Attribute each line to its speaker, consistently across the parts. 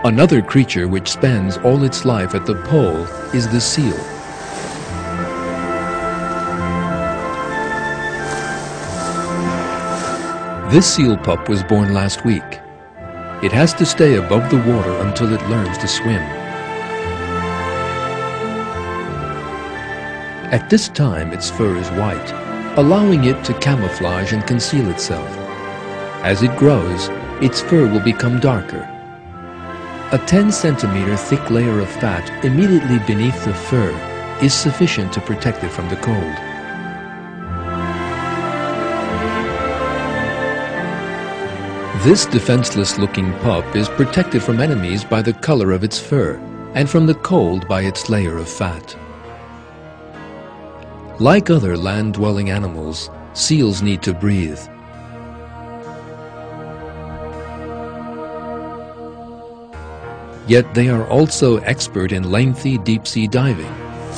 Speaker 1: Another creature which spends all its life at the pole is the seal. This seal pup was born last week. It has to stay above the water until it learns to swim. At this time, its fur is white, allowing it to camouflage and conceal itself. As it grows, its fur will become darker. A 10-centimeter thick layer of fat immediately beneath the fur is sufficient to protect it from the cold. This defenseless-looking pup is protected from enemies by the color of its fur and from the cold by its layer of fat. Like other land-dwelling animals, seals need to breathe. Yet they are also expert in lengthy deep-sea diving.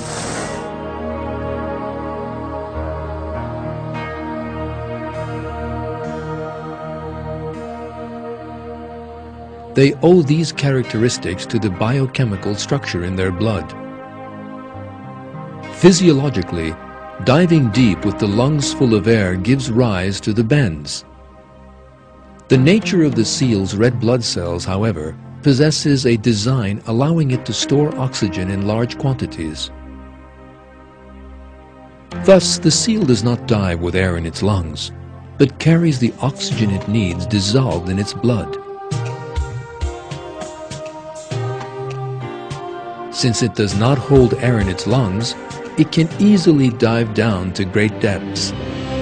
Speaker 1: They owe these characteristics to the biochemical structure in their blood. Physiologically, diving deep with the lungs full of air gives rise to the bends. The nature of the seal's red blood cells, however, possesses a design allowing it to store oxygen in large quantities. Thus, the seal does not dive with air in its lungs, but carries the oxygen it needs dissolved in its blood. Since it does not hold air in its lungs, it can easily dive down to great depths.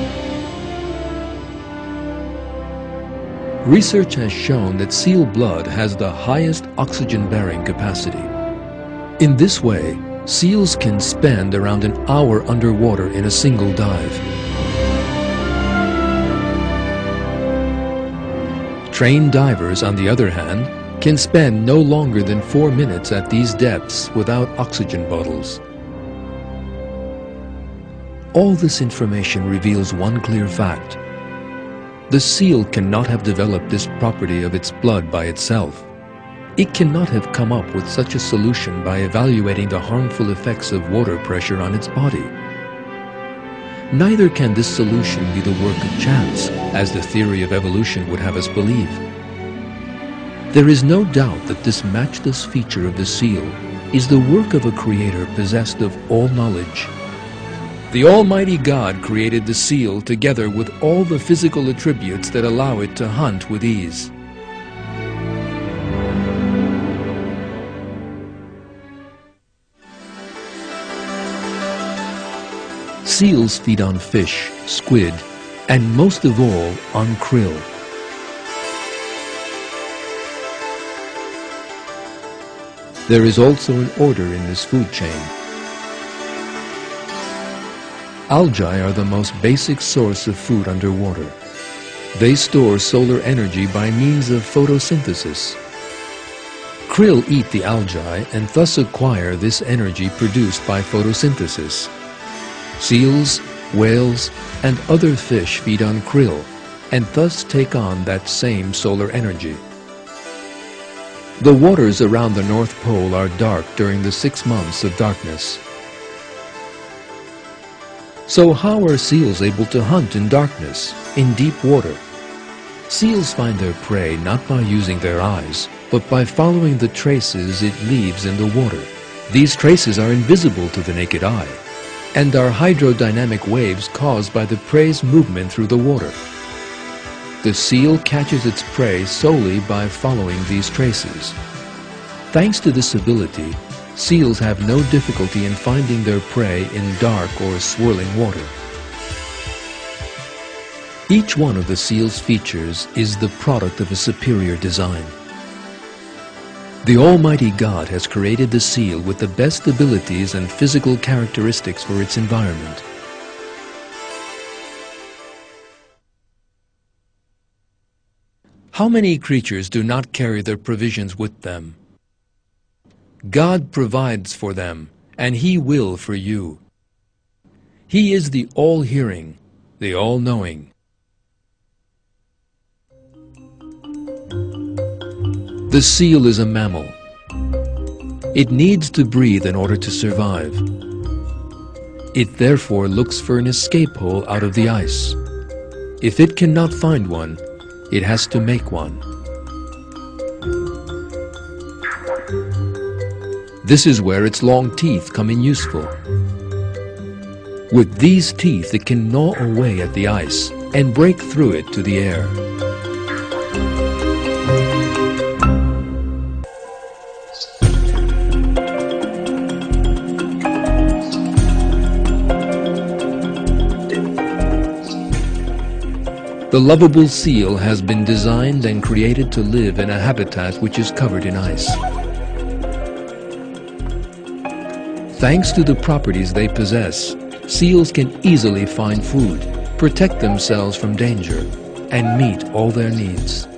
Speaker 1: Research has shown that seal blood has the highest oxygen-bearing capacity. In this way, seals can spend around an hour underwater in a single dive. Trained divers, on the other hand, can spend no longer than 4 minutes at these depths without oxygen bottles. All this information reveals one clear fact. The seal cannot have developed this property of its blood by itself. It cannot have come up with such a solution by evaluating the harmful effects of water pressure on its body. Neither can this solution be the work of chance, as the theory of evolution would have us believe. There is no doubt that this matchless feature of the seal is the work of a creator possessed of all knowledge. The Almighty God created the seal together with all the physical attributes that allow it to hunt with ease. Seals feed on fish, squid, and most of all on krill. There is also an order in this food chain. Algae are the most basic source of food underwater. They store solar energy by means of photosynthesis. Krill eat the algae and thus acquire this energy produced by photosynthesis. Seals, whales, and other fish feed on krill and thus take on that same solar energy. The waters around the North Pole are dark during the 6 months of darkness. So how are seals able to hunt in darkness, in deep water? Seals find their prey not by using their eyes, but by following the traces it leaves in the water. These traces are invisible to the naked eye, and are hydrodynamic waves caused by the prey's movement through the water. The seal catches its prey solely by following these traces. Thanks to this ability, seals have no difficulty in finding their prey in dark or swirling water. Each one of the seal's features is the product of a superior design. The Almighty God has created the seal with the best abilities and physical characteristics for its environment. How many creatures do not carry their provisions with them? God provides for them, and He will for you. He is the all-hearing, the all-knowing. The seal is a mammal. It needs to breathe in order to survive. It therefore looks for an escape hole out of the ice. If it cannot find one, it has to make one. This is where its long teeth come in useful. With these teeth, it can gnaw away at the ice and break through it to the air. The lovable seal has been designed and created to live in a habitat which is covered in ice. Thanks to the properties they possess, seals can easily find food, protect themselves from danger, and meet all their needs.